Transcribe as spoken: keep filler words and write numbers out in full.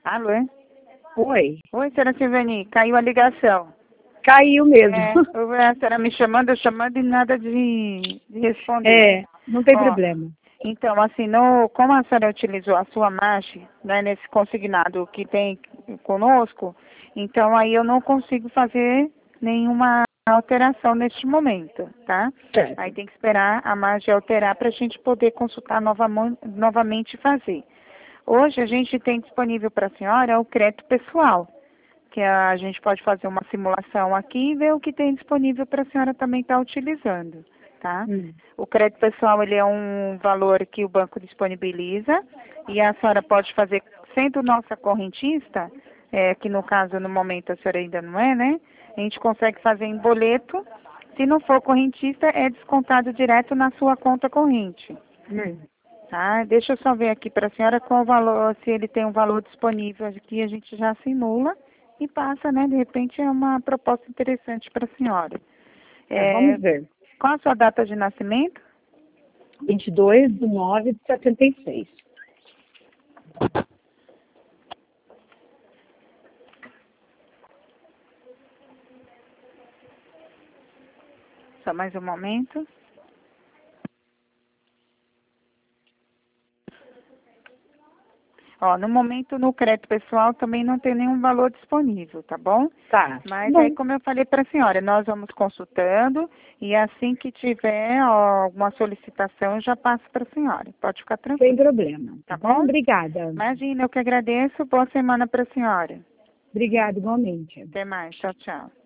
Alô? é? Oi, Oi, senhora Silvani, caiu a ligação. caiu mesmo. É, eu- a senhora me chamando, eu chamando e nada de, de responder. É, não tem Ó, problema. Então, assim, no, como a senhora utilizou a sua marcha, né, nesse consignado que tem conosco, então aí eu não consigo fazer nenhuma alteração neste momento, tá? Certo. Aí tem que esperar a margem alterar para a gente poder consultar novamente, novamente e fazer. Hoje a gente tem disponível para a senhora o crédito pessoal, que a gente pode fazer uma simulação aqui e ver o que tem disponível para a senhora também estar utilizando, tá? Hum. O crédito pessoal, ele é um valor que o banco disponibiliza e a senhora pode fazer, sendo nossa correntista, é, que no caso, no momento, a senhora ainda não é, né? A gente consegue fazer em boleto. Se não for correntista, é descontado direto na sua conta corrente. Hum. Tá? Deixa eu só ver aqui para a senhora qual o valor, se ele tem um valor disponível aqui, a gente já simula e passa, né? De repente é uma proposta interessante para a senhora. Tá, É, vamos ver. qual a sua data de nascimento? vinte e dois de nove de setenta e seis. Só mais um momento. Ó, no momento, no crédito pessoal também não tem nenhum valor disponível, tá bom? Tá. Mas Bom, aí, como eu falei para a senhora, nós vamos consultando e assim que tiver ó, alguma solicitação, eu já passo para a senhora. Pode ficar sem tranquila, problema. tá Bom, bom? obrigada. Imagina, eu que agradeço. Boa semana para a senhora. Obrigada igualmente. Até mais. Tchau, tchau.